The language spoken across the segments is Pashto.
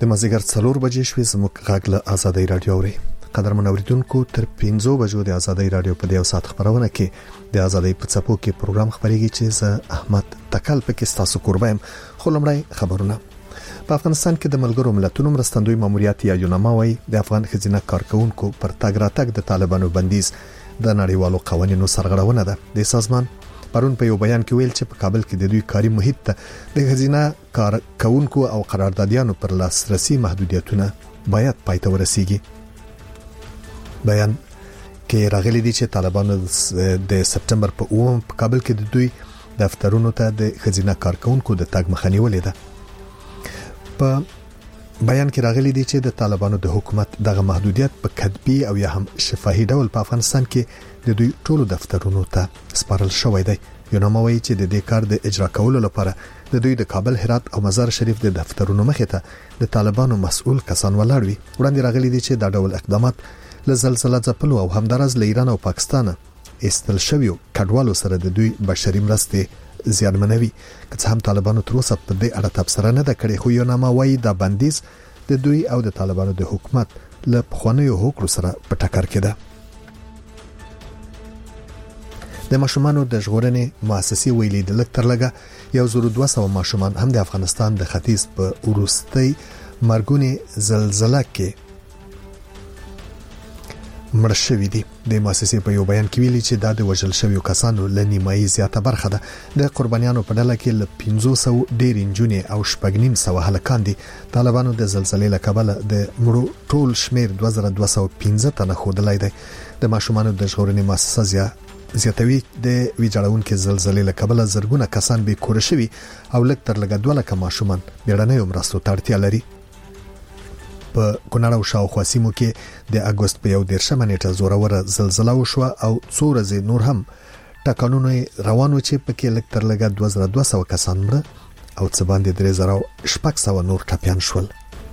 د مازیګر 4 بجې شوې زموږ غږ له آزادۍ رادیو اوري. قدرمن اوریدونکو تر 5 بجو د آزادۍ رادیو په دیو سات خبرونه کې د آزادۍ په څپو کې پروګرام خبريږي چې زه احمد تکل پکې تاسو قربایم. خو لمړی خبرونه. په افغانستان کې د ملګرو ملتونو مرستندوی ماموریت یا یوناما وای د افغان خزینه کارکونکو پر تاګ راتګ د طالبانو بندیز د نړیوالو قوانینو سرغړونه ده. د سازمان پرون په یو بیان کې ویل چې په کابل کې د دوی کاري محیط ته د خزینه کارکونکو او قراردادیانو پر لاسرسي محدودیتونه باید پای ته ورسیږي. بیان کې راغلي دي چې طالبانو د سپټمبر په 9 په کابل کې د دوی دفترونو ته د خزینه کارکونکو د تاګ مخه نیولې ده. په بیان کې راغلي دي چې د طالبانو د حکومت دغه محدودیت په کتبي او یا هم شفاهي ډول په افغانستان کې د دوی ټولو دفترونو ته سپارل شوی دی. یوناما وایي چې د دې کار د اجرا کولو لپاره د دوی د کابل، هرات او مزار شریف د دفترونو مخې ته د طالبانو مسؤل کسان ولاړ وي. وړاندې راغلي دي چې دا ډول اقدامات له زلزلې ځپلو او همدارز له ایران او پاکستان استل شویو کډوالو سره د دوی بشري مرستې زیانمنوي. که هم طالبانو تر اوسه په دې اړه تبصره نه ده کړې، خو یوناما وایي دا بندیز د دوی او د طالبانو د حکومت له پخوانیو هوکړو سره په ټکر کې ده. د ماشومانو د ژغورنې مؤسسې ویلي د لکترلګه 1200 ماشومان هم د افغانستان د ختیځ په وروستي مرګونی زلزلہ کې مړ شوي دي. د مؤسسې په یو بیان کې ویلي چې دا د وژل شویو کسانو له نیمایي زیاته برخه ده. د قربانیانو په ډله کې له 500 ډېر انجونې او 9.5 هلکان دي. طالبانو د زلزلې له کبله د مړو ټول شمیر 2215 تنه ښودلی دی. د ماشومانو د ژغورنې مؤسسه زیاتوي د ویجاړونکو زلزلې له کبله زرګونه کسان به کور شوي او لږ تر لږه 200 ماشومان بیړنۍ مرستو ته اړتیا لري. په کونړ او شاوخوا سیمو کې د اگست په 11 نیټه زوروره زلزلہ وشوه او څو ورځې نور هم ټاکنونه روانو چې پکې لږ تر لږه 2200 کسان مړه او څه باندې 3600 نور ټپيان شول.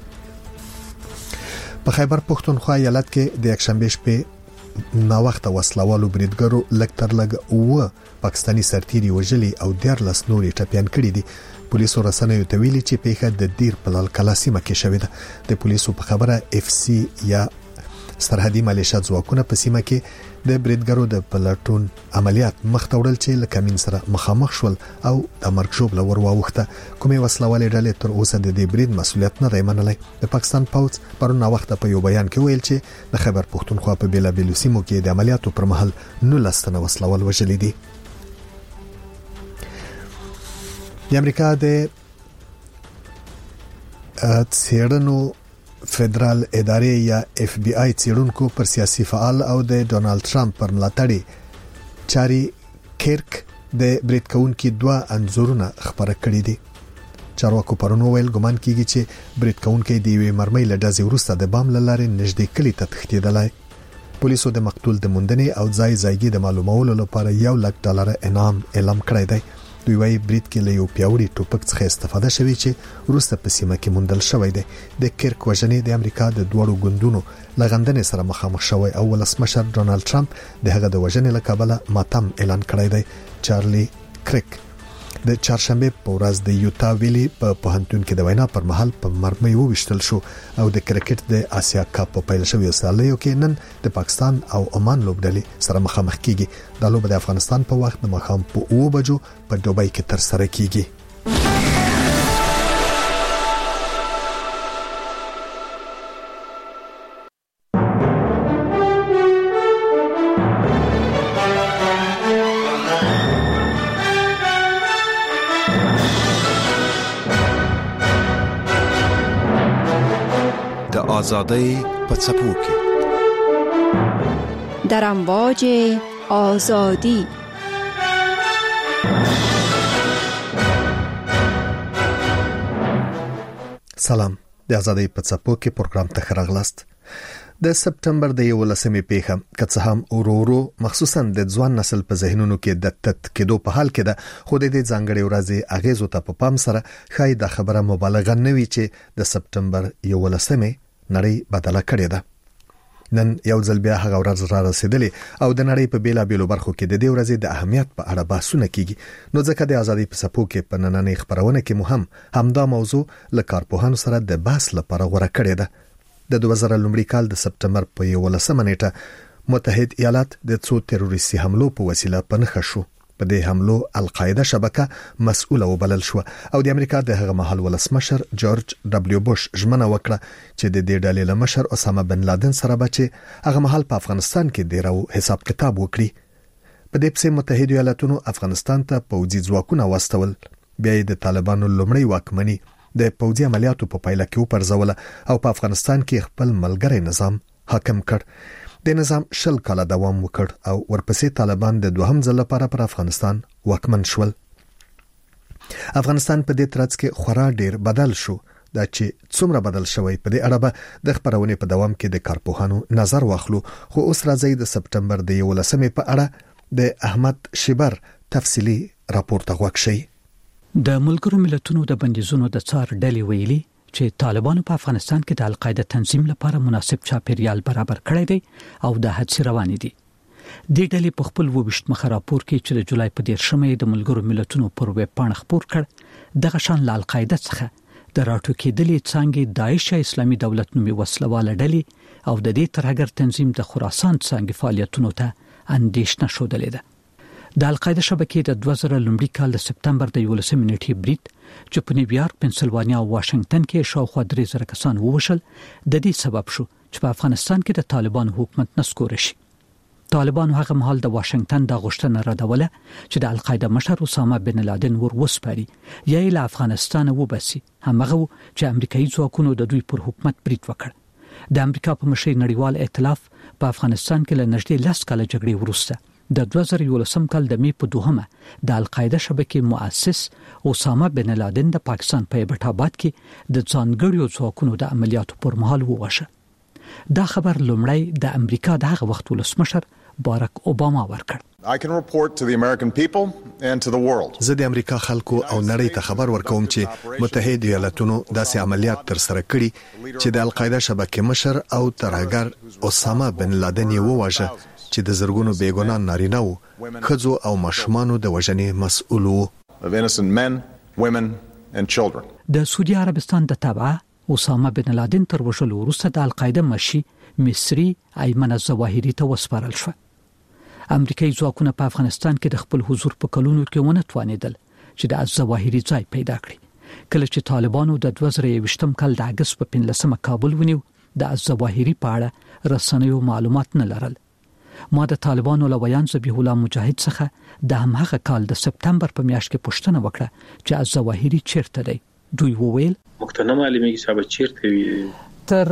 په خیبر پښتونخوا ایالت کې د یکشنبه شپې نا وخت وسلوالو بریدګرو لږ تر لږه پاکستانی سرتیري وژلي او 14 نورې ټپيان کړي دي. پولیسو رسنیو ته ویلي چې پیښه د دیر په لال کلاسیمه کې شوې ده. د پولیسو په خبره اف سی یا سرحدي مالیشیا ځواکونه په سیمه کې د بریدګرو د پلټون عملیات مخته وړل چې لکمین سره مخامخ شول او د مرګ ژوبله ورواوخته. کومې وسلوالې ډلې تر اوسه د دې برید مسؤلیت نه دی منلی. د پاکستان پوځ پرون وخت په یو بیان کې ویل چې د خیبر پښتونخوا په بیلابیلو سیمو کې د عملیاتو پر مهال 19 تنه وسلوال وژلي دي. د امریکا د څېړنو فدرال ادارې یا اف بی آی څېړونکو پر سیاسي فعال او د ډونالد ټرمپ پر ملاتړي چاري کیرک د برید کوونکو 2 انځورونه خبره کړې دي. چارواکو پرونو ویل ګمان کیږي چې برید کوونکو د یوې مرمۍ له ډزې وروسته د بام لارې نږدې کلی ته تښتېدلی. پولیسو د مقتول د موندنې او ځای د معلومولو لپاره $100,000 انعام اعلان کړی دی. دوی وايي برید کې له یو پیاوړي ټوپک څخه استفاده شوی چې وروسته په سیمه کې موندل شوی دی. د کیرک وژنې د امریکا د دوړو ګوندونو لغندنې سره مخامخ شوی او ولسمشر ډونالد ټرمپ د هغه د وژنې له کبله ماتم اعلان کړی دی. چارلی کریک د چهارشنبه په ورځ د یوتا ویلي په پوهنتون کې د وینا پر مهال په مرمۍ وویشتل شو او د کرکټ د آسیا کپ په پیل شوی سالیو کې نن د پاکستان او عمان لوبډلې سره مخامخ کیږي. د لوب د افغانستان په وخت د ماښام په 9 بجو په دوبۍ کې تر سره کیږي. آزادی په څپو کې در امواج آزادی. سلام، د آزادی په څپو کې پروګرام ته راغلاست. د سپټمبر د 11مې پیښه که څه هم ورو مخصوصا د ځوان نسل په ذهنونو کې د تت کېدو په حال کې ده، خو د دې ځانګړي ورځې اغیزو ته په پام سره خای د خبره مبالغه نه وي چې د سپټمبر 11مې نړۍ بدله کړې ده. نن یو ځل بیا هغه ورځ را رسیدلې او د نړۍ په بیلابېلو برخو کې د دې ورځې د اهمیت په اړه بحثونه کیږي. نو ځکه د ازادۍ په څپو کې په نننۍ خبرونه کې مهم همدا موضوع له کارپوهانو سره د بحث لپاره غوړه کړې ده. د 2000 کال د سپټمبر په 11 نیټه متحد ایالات د څو تروریستي حملو په وسیله پنځه شو. په دې حملو القاعده شبکه مسؤله وبلل شو او د امریکا د هغه مهال ولسمشر جورج دبليو بوش ژمنه وکړه چې د دې ډلې له مشر اسامه بن لادن سره بچي هغه مهال په افغانستان کې ډیرو حساب کتاب وکړي. په دې پسې متحد ایالاتونو افغانستان ته پوځي ځواکونه واستول. بیا د طالبانو لومړی واکمني د پوځي عملیاتو په پایله کې وپرځول او په افغانستان کې خپل ملګری نظام حاکم کړ. د نظام 10 کاله دوام وکړ او ورپسې طالبان د دوهم ځل لپاره پر افغانستان واکمن شول. افغانستان په دې ترڅ کې خورا ډیر بدل شو. دا چې څومره بدل شوی په دې اړه به د خبرونې په دوام کې د کارپوهانو نظر واخلو. خو اوس راځي د سپټمبر د 11 په اړه د احمد شیبر تفصیلی راپور ته غوښ شي. د ملګرو ملتونو د بندیزونو د څار ډلې ویلي چې طالبانو په افغانستان کې د القاعده تنظیم لپاره مناسب چاپیریال برابر کړی دی او د هڅې روانې دي. د ډلې په خپل 28 مخه راپور کې چې د جولای په 13 د ملګرو ملتونو پر ویب پاڼه خپور کړ دغه شان له القاعده څخه د راټوکېدلې څنګه داعش اسلامي دولت نومي وسلواله ډلې او د دې ترهګر تنظیم د خراسان څنګه فعالیتونو ته اندېښنه شودلې ده. د القاعده شبکې د 2000 کال د سپټمبر د 11 نیټې برید چې په نیویارک، پنسلوانیا او واشنگټن کې شاوخوا 3000 کسان ووژل د دې سبب شو چې په افغانستان کې د طالبانو حکومت نسکور شي. طالبانو هغه مهال د واشنگټن د غوښتنه ردوله چې د القاعده مشر اسامه بن لادن ور وسپاري یا له افغانستان وباسي. همغه چې امریکایي ځواکونو د دوی پر حکومت برید وکړ. د امریکا په مشرۍ نړیوال ائتلاف په افغانستان کې له نږدې 10 کال جګړې وروسته د 2011 کال د می په 2 د القاعده شبکې مؤسس اسامه بن لادن د پاکستان په ایبټ آباد کې د ځانګړو ځواکونو د عملیاتو پر مهال ووژل. دا خبر لومړی د امریکا دغه وخت ولسمشر باراک اوباما ورکړ. I can report to the American people and to the world. زه د امریکا خلکو او نړۍ ته خبر ورکوم چې متحد ایالاتونو داسې عملیات تر سره کړي چې د القاعده شبکې مشر او ترهګر اسامه بن لادن یې وواژه چې د زرګونو بیګناه نارینه وو، ښځو او ماشومانو د وژنې مسؤل وو. Of innocent men, women and children. د سعودي عربستان د تابعه اسامه بن لادن تر وژلو وروسته د القاعده مشي مصری ایمن الظواهری ته وسپارل شو. امریکایي ځواکونه په افغانستان کې د خپل حضور په کلونو کې ونه توانیدل چې د الظواهری ځای پیدا کړي. کله چې طالبانو د 2020 کال د اگست په 15 کابل ونیو د الظواهری په اړه رسنیو معلومات نه لرل. ما د طالبانو له بیان ذبیح الله مجاهد څخه د همغه کال د سپټمبر په میاشت کې پوښتنه وکړه چې الظواهری چیرته دی. دوی وویل مقتنع معلومه حساب چیرته وي. تر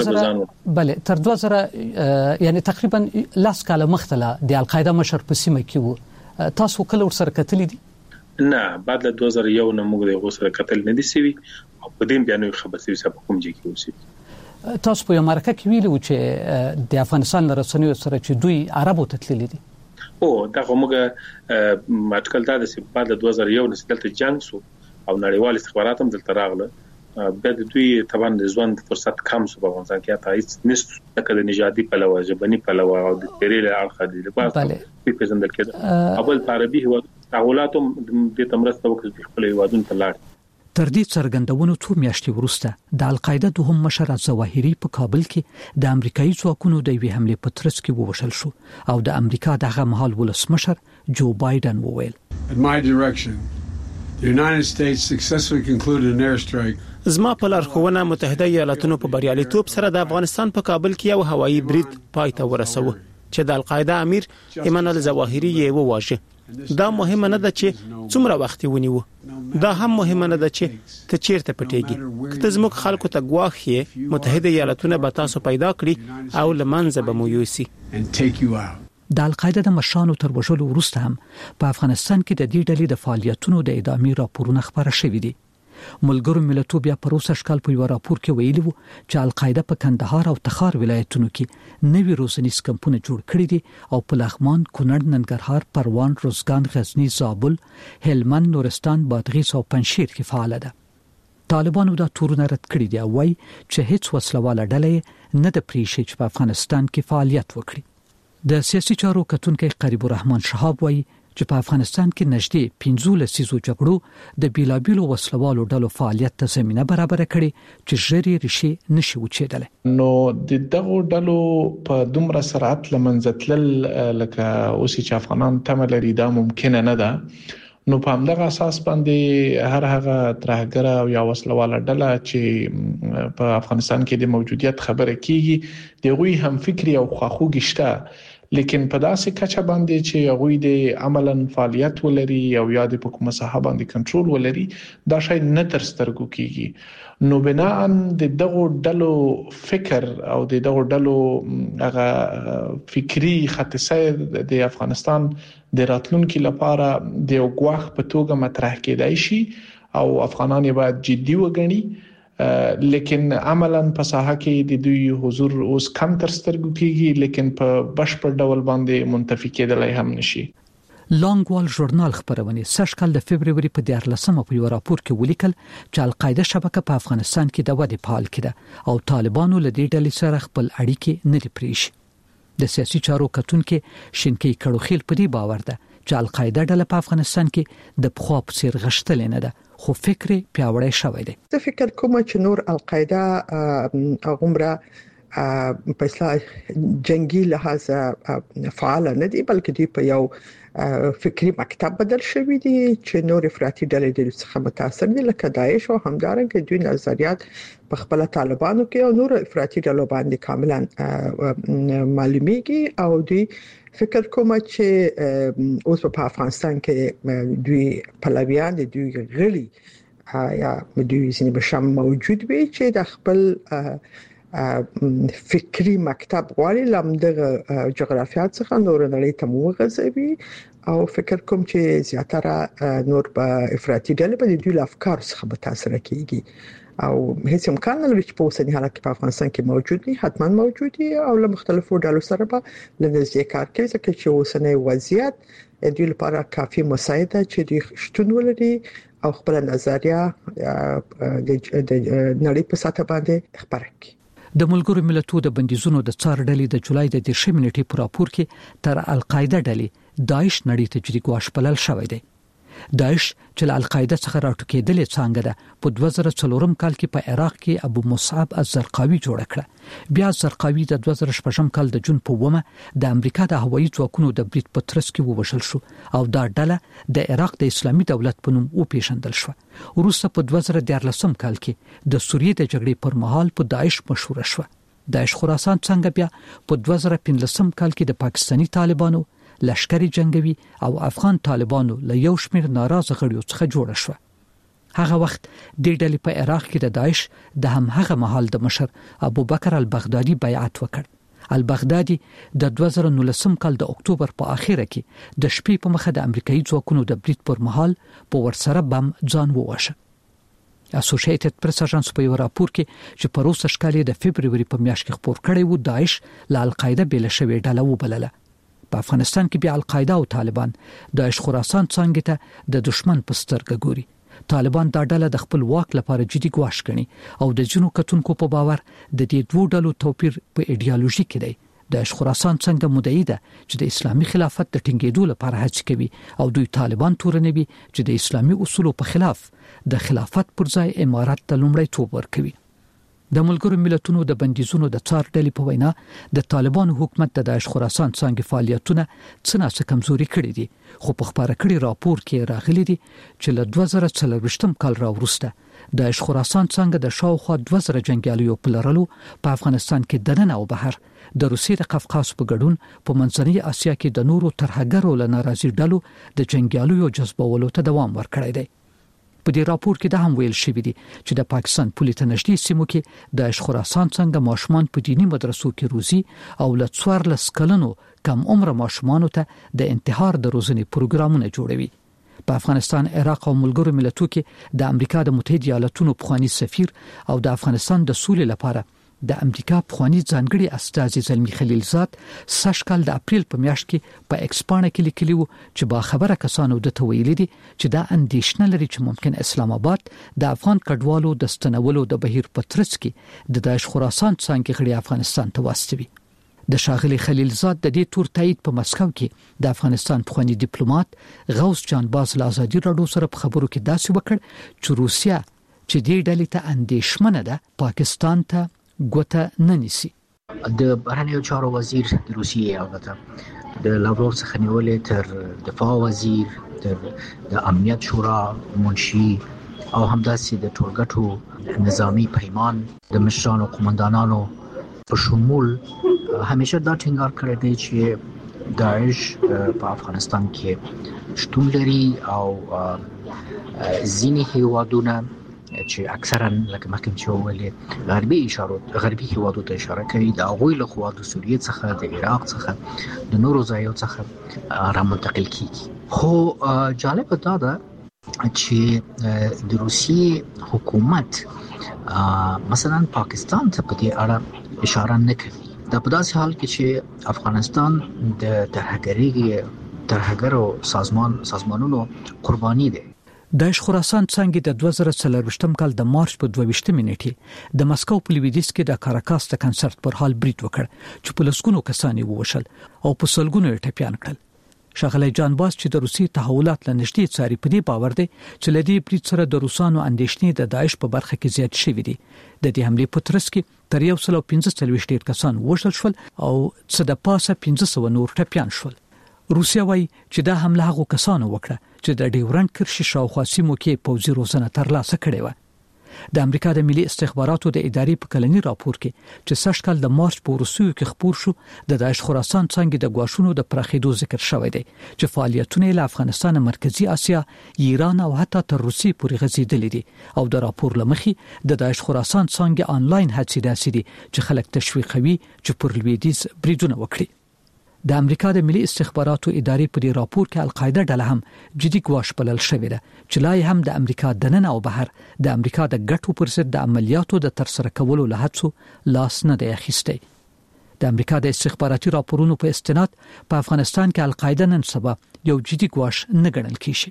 2000 یعنی تقریبا لاس کاله مختله د القاعده مشر په سیمه کې وو. تاسو کله ورسره کتلې دي؟ نه، بعد له 2001 نه موږ د غوسره کتل نه دي سوي او په دې بیانوي خبر سوي چې په کوم ځای کې اوسي. تاسو په امریکا کې ویلو چې د افغانستان رسنیو سره چې دوی عربو ته تللي دي. او دا موږ اټکل دا چې بعد له 2001 نه دلته جنگ سو او نړیوال استخبارات هم دلته راغله. د دوی طبعا د ژوند فرصت کم سو په افغانستان کې ته هیڅ نشته د نژادي پلوه ژبني پلوه او د تیرې اړخ دي لپاره په پېژندل کېده. اول عربي هیواد تحولاتو د تمرسته وکړي خپل هیوادونو ته لاړ. تر دې څرګندونو څو میاشتې وروسته د القاعده دوهم مشر الظواهری په کابل کې د امریکایي ځواکونو د وی حمله په ترڅ کې ووژل شو او د امریکا دغه مهال ولسمشر جو بایدن وویل In my direction, the United States successfully concluded an airstrike. زما په لارښوونه متحده ایالاتونو په بریالیتوب سره د افغانستان په کابل کې یو هوایي برید پای ته ورسوه چې د القاعده امیر ایمن الظواهری یې وواژه. دا مهمه نه ده چې څومره وخت ونیو، دا هم مهمه نه ده چې ته چیرته پټېږي. که ته زموږ خلکو ته ګواښ یې متحده ایالاتونه به تاسو پیدا کړي او لمنځه به مو یوسي. د القاعده د مشرانو تر وژلو وروسته هم په افغانستان کې د دې ډلې د فعالیتونو د ادامې راپورونه خبره شوي دي. ملګرو ملتونو بیا په روسي اشکال په یو راپور کې ویلي وو چې القاعده په کندهار او تخار ولایتونو کې نوي روزنیز کمپونه جوړ کړي دي او په لغمان، کونړ، ننګرهار، پروان، روزګان، غزنی، زابل، هلمند، نورستان، بادغیس او پنجشیر کې فعال ده. طالبانو دا تورونه رد کړی دی او وايي چې هیڅ وسلواله ډلې نه د پریشي چې په افغانستان کې فعالیت وکړي. د سیاسي چارو کتونکو قریب الرحمن شهاب وايي چې په افغانستان کې نږدې 15 لسیزو جګړو د بیلابیلو وسلوالو ډلو فعالیت ته زمينه برابر کړي چې ژری ریشي نشي وچېدل. نو د دغه ډلو په دومره سرعت لمنځتل لکه اوس چې افغانان تمه لري دا ممکن نه ده. نو په همدغه اساس باندې هر هغه ترهګر او یا وسلواله ډله چې په افغانستان کې د موجودیت خبره کیږي دغه هم فکری او خواخوږي شته، لیکن په داسې کچه باندې چې هغه د عملاً فعالیت ولري او یا د حکومت صاحب باندې کنټرول ولري دا شای نه تر سترګو کیږي. نو بنا ان د دغه ډلو فکر او د دغه ډلو هغه فکری خطسه د افغانستان د راتلونکو لپاره د یو غواخ په توګه مطرح کېدای شي او افغانان یې باید جدي وګڼي، لیکن عملاً په ساحه کې د دوی حضور اوس کم تر سترګو کېږي، لیکن په بشپړ ډول باندې منتفي کېدلای هم نشي. لانګ وال ژورنال خبرونه سږکال د فبرवरी په 14مه په یو راپور کې ولیکل چې القاعده شبکه په افغانستان کې د ودې په حال کې ده او طالبانو له دې ډلې سره خپل اړیکې نه لري. د سیاسي چارو کتونکو شینکی کړوخیل په دې باور ده چې القاعده ډله په افغانستان کې د پخوا په څیر غشتل نه ده خو فکر پیاوړی شوی دی. زه فکر کوم چې نور القاعده غومره په اصطلاح جنگي لحاظ فعال نه دي، بلکې دوی په یو فکری مکتب بدل شوی دي چې نور افراطي ډلې د څخه متاثر دي لکه داعش او همدارنګه دوی نظریات په خپل طالبانو کې او نور افراطي ډلو باندې کاملا معلومیږي او دوی فکر کوم چې اوس په افغانستان کې دوی پلویان دي، دوی غړي یا دوی سینې بشم موجود وي چې د خپل فکری مکتب غواړي لمدغه جغرافیات څخه نور نړۍ ته موغځوي او فکر کوم چې زیاتره نور په افراطي ډلې باندې دوی افکار څخه متاثر کیږي او هیڅ امکان نه لري چې په اوسني حالت کې په افغانستان کې موجود دي، حتما موجود دي او له مختلفو ډلو سره به لنځه کار کوي ځکه چې اوسنی وضعیت دوی لپاره کافي مساعده چې دوی شتون ولري او خپل نظریه د نړۍ په سطح باندې خبره کوي. د ملګرو ملتونو د بندیزونو د څار ډلې د جولای د 10 منېټې پر راپور کې تر القاعده ډلې داعش نړۍ ته جدي ګواښ پلل شوی دی. داعش چې القاعده څخه راټوکېدلې څنګه ده په 2004 کال کې په عراق کې ابو مصعب الزرقاوي جوړ کړ. بیا الزرقاوي د 2014 کال د جون په ومه د امریکا د هوایي ځواکونو د برید په ترڅ کې ووژل شو او دا ډله د عراق د اسلامي دولت په نوم وپیژندل شو. وروسته په 2014 کال کې د سوریې د جګړې پر مهال په داعش مشهور شو. داعش خراسان څنګه بیا په 2015 کال کې د پاکستانی طالبانو لشکري جنگوي او افغان طالبانو له یو شمېر ناراضه غړیو څخه جوړ شو. هغه وخت د ډلې په عراق کې د داعش د هم هغه محل د مشر ابو بکر البغدادي بیعت وکړ. البغدادي د 2019 کال د اکتوبر په اخیره کې د شپې په مخه د امریکایي ځواکونو د برید پر مهال په ورسره بم ځان وواشه. اسوسییټډ پریس اژانس په یو راپور کې چې په روسي ښکالي د فبرवरी په میاشت کې خبر کړی و داعش له القاعده بیل شوی ډله وبلله. په افغانستان کې بیا القاعده او طالبان داعش خراسان څنګه ته د دشمن په سترګه ګوري. طالبان دا ډله د خپل واک لپاره جدي ګواښ کوي او د جنو کتونکو په باور د دې دوه ډلو توپیر په ایډیالوژي کې دی. داعش خراسان څنګه مدعي ده چې د اسلامي خلافت د ټینګېدو لپاره هڅه کوي او دوی طالبان تورنوي چې د اسلامي اصولو په خلاف د خلافت پر ځای امارات ته لومړیتوب ورکوي. د ملګرو ملتونو د بندیزونو د څار ډلې په وینا د طالبانو حکومت د داعش خراسان څنګه فعالیتونه څنګه کمزوري کړي دي خو په خبره کړي راپور کې راغلي دي چې له 2024 کال راوروسته داعش خراسان څنګه د شاوخوا 2000 جنگیالیو په لرلو په افغانستان کې دننه او بهر د روسیې د قفقاز په ګډون په منځنۍ اسیا کې د نورو ترهګرو له ناراضي ډلو د جنگیالیو جذبولو ته دوام ورکړی دی. په دې راپور کې دا هم ویل شوی دی چې د پاکستان پولیس نږدې سیمو کې د خراسان څنګه ماشومان په دینی مدرسو کې روزي او له 14 کلونو کم عمر ماشومانو ته د انتحار د روزنې پروګرامونه جوړوي. په افغانستان، عراق او ملګرو ملتونو کې د امریکا د متحده ایالاتونو پخوانی سفیر او د افغانستان د سولې لپاره د امریکا پخوانی ځانګړي استازي زلمی خلیلزاد سشکل د اپریل په میاشت کې په ایکسپانه کې لیکلی و چې با خبره کسانو د تویل دي چې دا اندیشنه لري چې ممکن اسلام آباد د افغان کډوالو د ستنولو د بهیر په ترڅ کې د داعش خراسان څنګه غړي افغانستان ته واستوي. د شاغلی خلیلزاد د دې تور تایید په مسکو کې د افغانستان پخوانی ډیپلوماټ غوث جان باز له ازادي راډیو سره په خبرو کې داسې وکړ چې روسیا چې دې ډلې ته اندیشمنه ده پاکستان ته ګوته نه نیسي. د بهرنیو چارو وزیر د روسیې البته د لاوروف څخه نیولې تر دفاع وزیر تر د امنیت شورا منشي او همداسې د ټولګټو نظامی پیمان د مشرانو قومندانانو په شمول همیشه دا ټینګار کړی دی چې داعش په افغانستان کې شتون لري او ځینې هیوادونه چې اکثرا لکه مخکې چې ویل غربي هیوادو ته اشاره کوي د هغوی له خوا د سوریې څخه د عراق څخه د نورو ځایونو څخه را منتقل کیږي. خو جالب دا ده چې د روسیې حکومت مثلا پاکستان ته په دې اړه اشاره نه کوي. دا په داسې حال کې چې افغانستان د ترهګرو سازمانونو قرباني دی. داعش خراسان څنګه د 2023 کال د مارچ په 22 نیټه د مسکو په لویدیځ کې د کاراکاس د کنسرت پر حال برید وکړ چې په لسګونو کسان ووشل او په سلګونو یې ټپيان کړل. شاغلی جان باز چې د روسي تحولات لنشتي څاري په دې باور دی چې لدی برید سره د روسانو اندیشنې د داعش په برخه کې زیات شوې دي. د دې حمله په ترڅ کې تر 115 کسان ووشل شول او څه د پاسه 1500 نور ټپيان شول. روسیا وايي چې دا حمله هغه کسانو وکړه چې د ډیورنډ کرښې شاوخوا سیمو کې پوځي روزنه ترلاسه کړې و. د امریکا د ملي استخباراتو د ادارې په کلنی راپور کې چې سشکل د مارچ په روسیو کې خبر شو د داعش خراسان څنګه د غواښونو د پراخېدو ذکر شوی دی چې فعالیتونه له افغانستان، مرکزی اسیا، ایران او حتی تر روسیې پورې غځېدلې دي او د راپور لمخې د داعش خراسان څنګه آنلاین هڅې داسې دي چې خلک تشویقوي چې پر لویدیځ بریدونه وکړي. د امریکا د ملي استخباراتو ادارې په دې راپور کې القاعده ډله هم جدي ګواښ بلل شوې ده چې لا هم د امریکا دننه او بهر د امریکا د ګټو پر ضد د عملیاتو د ترسره کولو له هڅو لاس نه دی اخیستی. د امریکا د استخباراتي راپورونو په استناد په افغانستان کې القاعده نن سبا یو جدي ګواښ نه ګڼل کیږي.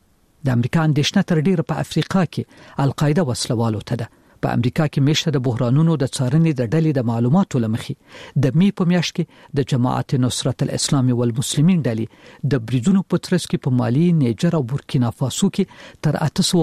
د امریکا اندیشنه تر ډیره په افریقا کې القاعده وسلوالو ته ده. په امریکا کې میشته د بحرانونو د څارنې د ډلې د معلوماتو لمخې د می په میاشت کې د جماعت نصرت الاسلام والمسلمین ډلې د بریدونو په ترڅ کې په مالی، نیجر او بورکینا فاسو کې تر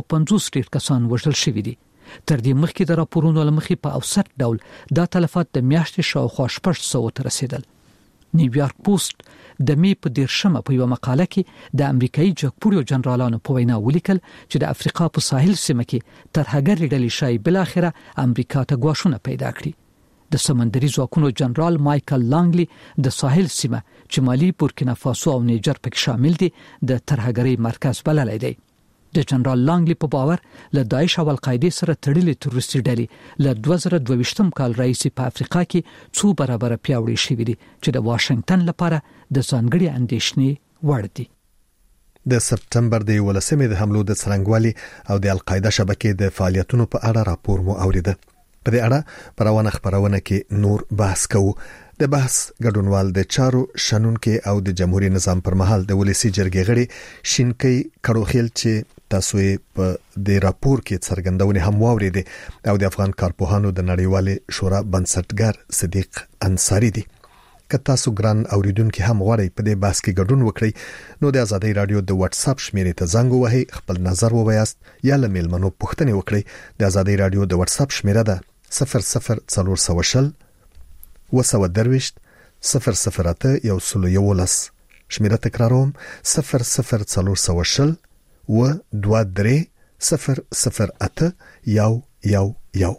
850 کسان وژل شوي دي. تر دې مخکې د راپورونو لمخې په اوسط ډول دا تلفات د میاشتې شاوخوا 600 ته رسیدل. نیویارک پوسټ د می په 13 په یو مقاله کې د امریکایي جګپوړو جنرالانو په وینا ولیکل چې د افریقا په ساحل سیمه کې ترهګر ډلې شای بل اخره امریکا ته غواښونه پیدا کړي. د سمندري ځواکونو جنرال مایکل لانګلی د ساحل سیمه چې مالی، بورکینا فاسو او نیجر پکې شامل دي د ترهګرۍ مرکز بللی دی. د جنرال لانګلی په باور له داعش او القاعده سره تړلې تروریستي ډلې له 2022 کال راهیسې په افریقا کې څو برابر پیاوړې شوې دي چې د واشنگټن لپاره د ځانګړي اندیشنې وړ دي. د سپټمبر د 11مې د حملو د څرنګوالي او د القاعده شبکې د فعالیتونو په اړه راپور مو اوریده. په دې اړه پروانه خبرونه کې نور بحث کوو. د بحث ګډونوال د چارو شنونکو او د جمهوریت نظام پر مهال د ولسی جرګې غړي شینکی کړوخیل چې تاسو په د راپور کې څرګندونه هم واوریده او د افغان کارپوهانو د نړیوال شورا بنسټګر صدیق انصاری دي. که تاسو ګران اوریدونکو هم غواړئ په دې بحث کې ګډون وکړئ نو د آزادۍ رادیو د واتس اپ شمیرې ته زنګ ووهئ، خپل نظر ووایاست یا له میلمنو پوښتنه وکړئ. د آزادۍ رادیو د واتس اپ شمیره ده 00420 وسودرويشت 008 111. شمیره تکراروم 00420 و 23 008 111.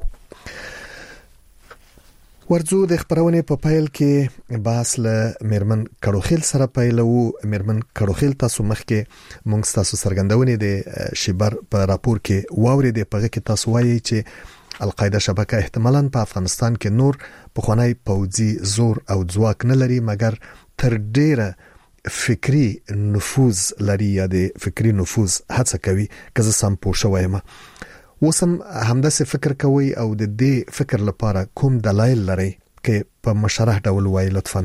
ورځو د خبرونه په پایل کې باس له میرمن کړوخیل سره پایلو. میرمن کړوخیل تاسو مخکې مونږ تاسو سرګندونې د شیبر په راپور کې واوري د پغه کې تاسو وایي چې القاعده شبکه احتمالاً په افغانستان کې نور پخوانی پوځي زور او ځواک نه لري مګر تر ډیره فکری نفوذ لري یا د فکری نفوذ هڅه کوي که زه سم پوه شوم. وسم همداسې فکر کوي او د دې فکر لپاره کوم دلایل لري چې په مشرح ډول وایي لطفاً.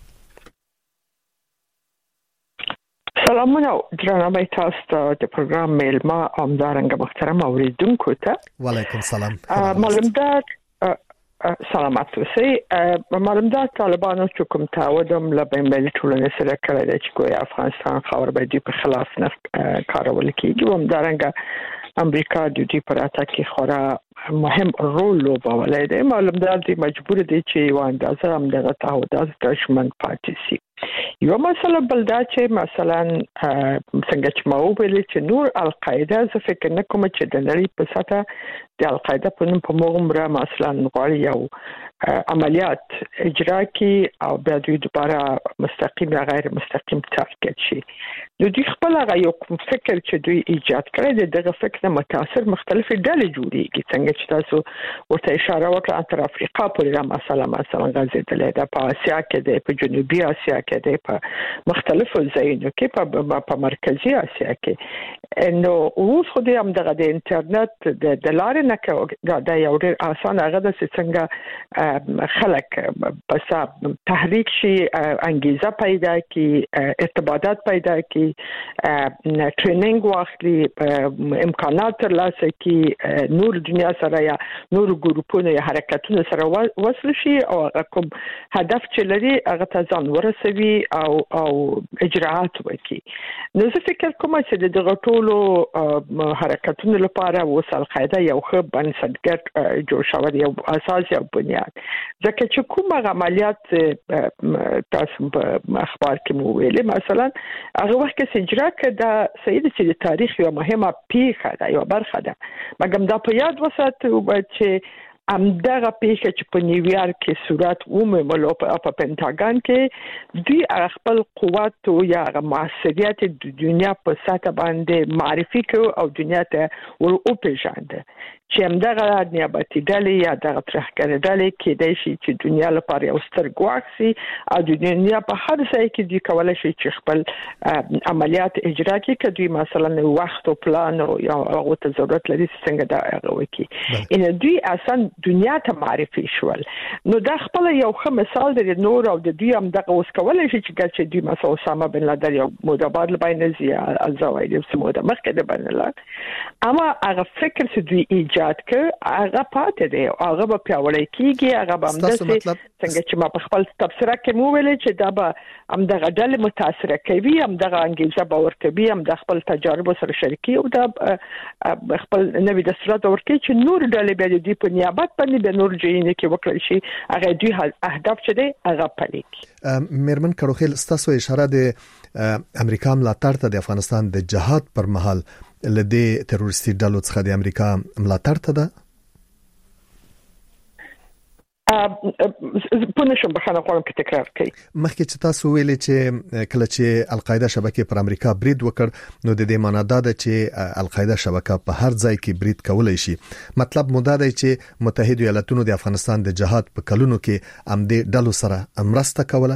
سلامونه درنه تاسو ته د پروګرام میلما امدارنګ محترم اوریدونکو ته. وعلیکم السلام. معلومات سلامات اوسئ. معلومات طالبانو چې کوم تعهد لبین ملي ټولنې سره کړی دی چې کوی افغانستان خاور به د خلاف نه کارول کیږي او همدارنګ امریکا د دې پر اتاکي خورا مهم رول لوبولای دی. معلومات دی مجبور دي چې و اندازه هم دغه تعهدات دشمن پاتې شي. یو مسله بل دا چې مثلا څنګه چې ما ویل چې نور القاعده ز فکر نه کوم چې د نړۍ په سطح د القاعده په نوم په موږ مثلا غواړي یو عملیات اجرا کی او بیا دوی دوباره مستقیم یا غیر مستقیم تارګت شي. نو دوی خپل هغه یو فکر چې دوی ایجاد کړی دی دغه فکر نه متاثر مختلفې ډلې جوړیږي. څنګه چې تاسو ورته اشاره وکړه تر افریقا پورې مثلا غځېدلې ده، په اسیا کې ده، په جنوبي اسیا کې ده، په مختلفو ځایونو کې، په مرکزی اسیا کې. نو اوس خو دې هم دغه د انټرنیټ د لارې نه دا یو ډېر اسانه هغه د څنګه خلک پس تحریک شي، انګیزه پیدا کی، ارتباطات پیدا کی، ټریننګ واخلي، امکانات ترلاسه کی، نور دنیا سره یا نور ګروپونو یا حرکتونو سره وصل شي او کوم هدف چې لري هغه ته ځان ورسوي او اجراءات وکړي. نو زه فکر کوم چې دغه ټولو حرکتونو لپاره وصل قاعده یو ښه بنسټګر جوړ شوی یو اساس یا بنیاد. ځکه چې کوم عملیات تاسو په اخبار کې مو ویلي مثلا هغه وخت کې اجرا کړه د سید چې تاریخ یو مهمه پیښه ده، یو برخه ده. مګم دا په یاد وساتو چې همدغه پیښه چې په نیویارک کې صورت ومومل او په پنټاګان کې دوی خپل قوت او یا موثریت د دنیا په سطح باندې معرفي کړو او دنیا ته ور وپیژانده چې همدغه نیابتي ډلې یا دغه ترهګر ډلې کې د شي چې دنیا لپاره یو ستر ګواښ سي او د دنیا په هر ځای کې دوی کولای شي چې خپل عملیات اجرا کړي که دوی مثلا وخت او پلان او هغه ته ضرورت لري څنګه دا هغه وکړي. ان دوی اصلا دنیا ته معرفي شول. نو دا خپل یو ښه مثال دی نور او د دوی هم دغه اوس کولای شي چې دوی مثلا اسامه بن لادن یو مدبر لبینزي الزوایل سموده مخکې د بن لادن اما هغه فکر چې دوی ایجاد کړ هغه پاتې دی او هغه به پیاوړی کیږي. هغه به همداسې څنګه چې ما په خپل تبصره کې مو ویل چې دا به همدغه ډلې متاثر کوي، همدغه انګیزه به ورکوي، همدغه خپل تجارب سره شریکي او دا خپل نوې دستورات ورکوي چې نور ډلې به د دې په نیابت باندې د نور ځایونو کې وکړي شي هغه دوی اهداف چې دی هغه پلي کړي. میرمن کروخیل ستاسو اشاره د امریکا ملاتړ ته د افغانستان د جهاد پر مهال لدی تروریستي ډلو څخه د امریکا ملاتړ ته ده؟ پونه شم بخانه غواړم چې تکرار کړئ. مخکې چې تاسو ویلي چې کله چې القاعده شبکې پر امریکا برید وکړ نو د دې معنی دا ده چې القاعده شبکه په هر ځای کې برید کولای شي. مطلب مو دا دی چې متحده ایالاتونو د افغانستان د جهاد په کلونو کې امدې ډلو سره مرسته کوله.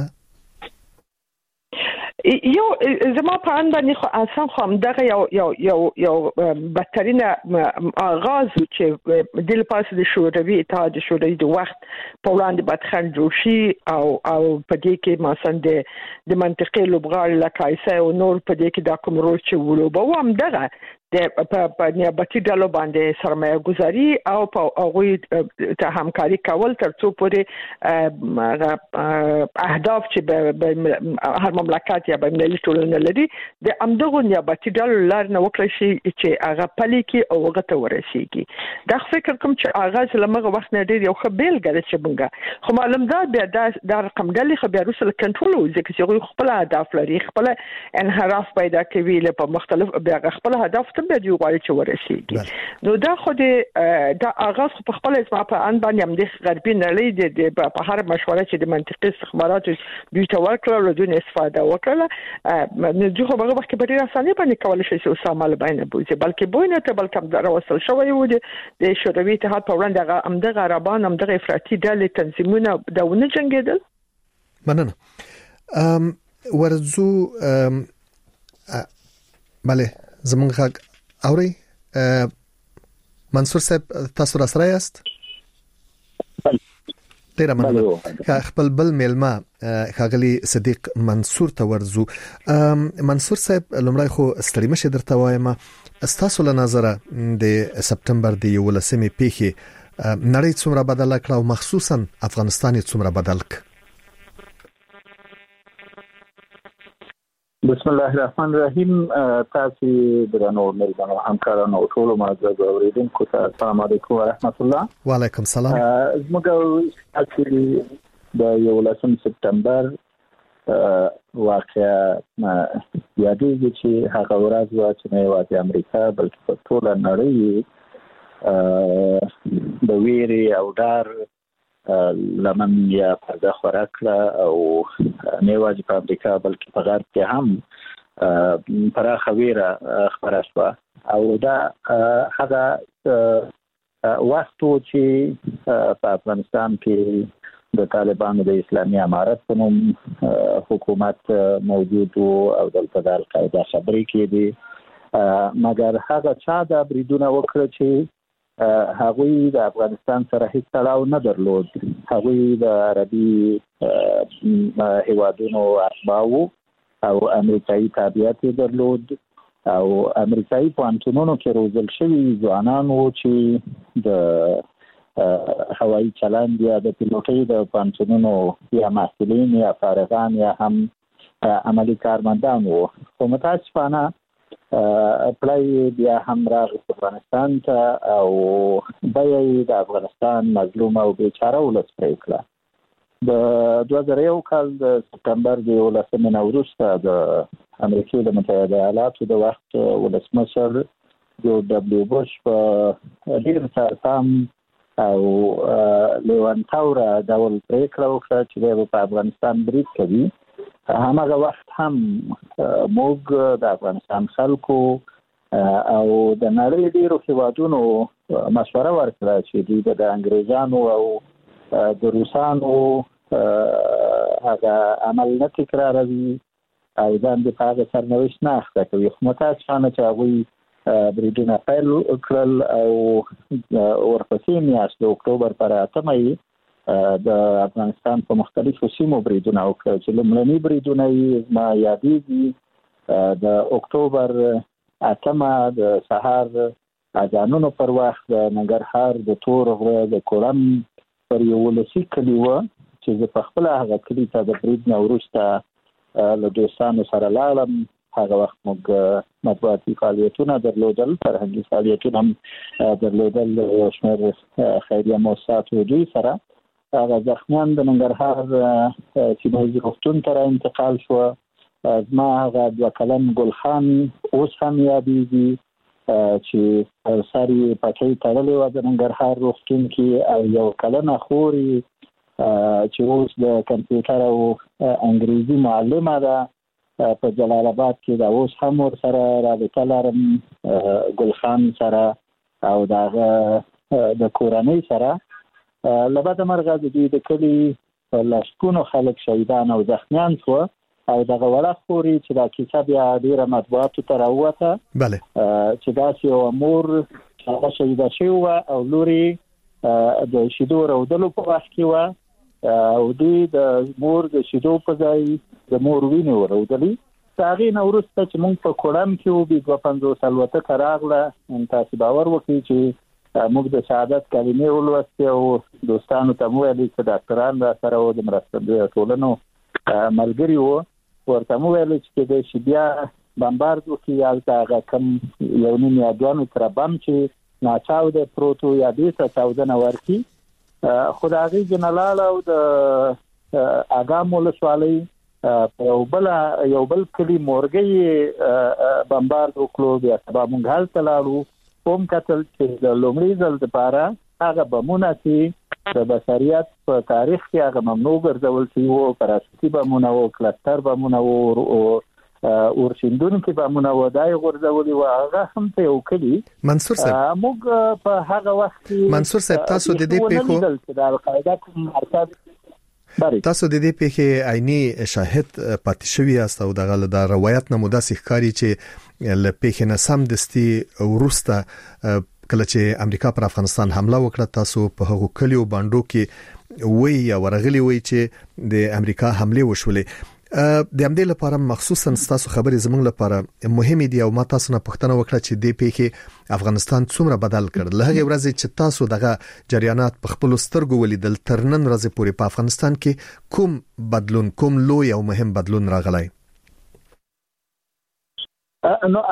یو زما په اند باندې خو اسان خو همدغه یو بدترینه آغاز چې د لپاره د شوروي اتحاد شوروي د وخت په وړاندې بدخند جوړ شي او په دې کې مثلا د منطقې لوبغاړي لکه ایسا او نور په دې کې د کوم رول چې ولوبو همدغه په نیابتي ډلو باندې سرمایه گذاري او په هغه ته همکاري کول ترڅو پورې اهداف چې هر مملکت یا بین‌المللي ټولنه لري د امدغه نیابتي ډلو لار نه وکړي شي چې هغه پلي کې او هغه ته ورسیږي. دا فکر کوم چې اغاز لمغه وخت نه ډیر یو خبل غره چې بنګه خو معلوم ده بیا دا رقم ډلې خو بیا رسل کنټرول وځي چې خپل اهداف لري، خپل انحراف پیدا کوي په مختلف بیا خپل هدف ته به دی غواړي چې ورسیږي. نو دا خو د آغاز په خپل اسما په ان باندې هم د غربي نړۍ د په هر مشوره چې د منطقي استخبارات دوی ته ورکړل او دوی استفاده وکړه نو دوی خو هغه وخت په ډیر اسانه باندې کولای شي چې اسامه لبینه بوزي بلکې بوینه ته بلکې در وصل شوی و د شوروي اتحاد په وړاندې همدغه عربان همدغه افراطي ډلې تنظیمونه دونه جنگیدل. مننه. ورزو بله زمونږ اوري منصور صاحب تاسو را سره یاست؟ ډیر مننه. خپل بل میلمه خاغلی صدیق منصور ته ورزو. منصور صاحب لمړی خو ستړي مشه درته وایم استاسو له نظر د سپتمبر د 11مې پیښې نړۍ څومره بدله کړه او مخصوصا افغانستان څومره بدل ک؟ بسم الله الرحمن الرحیم. تاسو درنو ملګرو همکارانو ټول معزز اوریدونکو ته السلام علیکم ورحمت الله. وعلیکم السلام. زموږ اصلي د 11 سپتمبر واقعا یادېږي چې هغه ورځ و چې نه یوازې امریکا بلکې په ټوله نړۍ د ویرې او ډار لمن یا پرده خوره کړه او نه یوازې په امریکا بلکې په غرب کې هم پراخه ویره خپره شوه او دا هغه وخت و چې په افغانستان کې د طالبانو د اسلامي امارت په نوم حکومت موجود او دلته د القاعده خبرې کېدې مګر هغه چا دا بریدونه وکړه چې هغوی د افغانستان سره هیڅ تړاو نه درلود. هغوی د عربي هیوادونو اتباع او امریکایي تابعیت درلود او امریکایي پوهنتونونو کې روزل شوي ځوانان وو چې د هوایي چلند یا د پیلوټۍ د پوهنتونونو یا محصلین یا فارغان یا هم عملي کارمندان وو. خو متاسفانه پلای بیا هم راغی افغانستان ته او بیا د افغانستان مظلوم او بیچاره ولس پرې کړه. د 2001 کال د سپتمبر د 11 نه وروسته د امریکا د متحده ایالاتو د وخت ولسمشر جورج دبلیو بوش په ډیر سم او لیوانتاوره ډول پریکړه وکړه چې په افغانستان برید کوي. هماغه وخت هم موږ د افغانستان خلکو او د نړۍ ډیرو هیوادونو مشوره ورکړه چې دوی د انګریزانو او د روسانو هغه عمل نه تکراروي او ځان د هغه سرنوشت نه اخته کوي. خو متاسفانه چې هغوی بریدونه پیل کړل او ورپسې میاشت د اکتوبر پر 8 د افغانستان په مختلفو سیمو بریدونه وکړل چې لومړني بریدونه یې ما یادېږي د اکتوبر 8 د سهار اذانونو پر وخت د ننګرهار د تور غره د کورم پر یو ولسي کلی و چې زه په خپل هغه کلی ته د برید نه وروسته له دوستانو سره لاړم. هغه وخت موږ مطبوعاتي فعالیتونه درلودل، فرهنګي فعالیتونه هم درلودل، یو شمېر خیریه مؤسساتو دوی سره. هغه زخمیان د ننګرهار سیمه روغتون ته انتقال شو. زما هغه 2 کلن ګل خان اوس هم یادېږي چې ساري پټۍ تړلې وه د ننګرهار روغتون کې او 1 کلنه خوري چې اوس د کمپیوټر او انګریزي معلمه ده په جلال آباد کې. دا اوس هم ورسره رابطه لرم ګل خان سره او دغه د کورنۍ سره. لبعد مرغه د دوی د کلی لاشکونو خلک شهیدان او زخمیان شو او دغه وړه خوري چې دا کیسه بیا ډیره مطبوعاتو ته راووته. بله چې داسې یو مور هغه شهیده شوې وه او لوري د شیدو رودلو په وخت کې وه او دوی د مور د شیدو په ځای د مور وینې ورودلې. د هغې نه وروسته چې موږ په کورم کې وو 250 الوتکه راغله. تاسې باور وکړئ چې موږ د شهادت کلمې ولوستې او دوستانو ته مو ویلې چې ډاکټران را سره وو، د مرستندویه ټولنو ملګري وو. ورته مو ویلې چې کېدای شي بیا بمبارد وکړي هلته هغه کم 1.5 یا 2 متره بم چې ناچاوده پروت و یا دې ته چاودنه ورکړي. خو د هغې جنه لاړه او د اګام ولسوالۍ په یو بل کلي مورګۍ بمبارد وکړو. بیا سبا موږ هلته لاړو کوم کتل چې د لومړي ځل دپاره هغه بمونه چې د بشریت په تاریخ کې هغه ممنوع ګرځول شوي وو، پراسټي بمونه وو، کلستر بمونه وو، اورشیندونکي بمونه وو، دا یې غورځولي وو. هغه هم په یو کلي. منصور صاحب موږ په هغه وخت کې منصور صاحب تاسو د دې پیښو د القاعده کوم مرکز تاسو د دې پیښې عیني شاهد پاتې شوی یاست او دغه د روایت نه مداسې ښکاری چې ل پیښې نه سم دستي ورسته کله چې امریکا پر افغانستان حمله وکړه تاسو په هغو کلیو باندې کې وی یا ورغلی وی چې د امریکا حمله وشولې د همدې لپاره مخصوصا تاسو خبرې زموږ لپاره مهمه دي او ما تاسو نه پوښتنه وکړه چې د پیښې افغانستان څومره بدل کړ له هغه ورځې چې تاسو دغه جریانات په خپل سترګو ولیدل تر نن ورځې پورې په افغانستان کې کوم بدلون کوم لوی او مهم بدلون راغلی؟ نو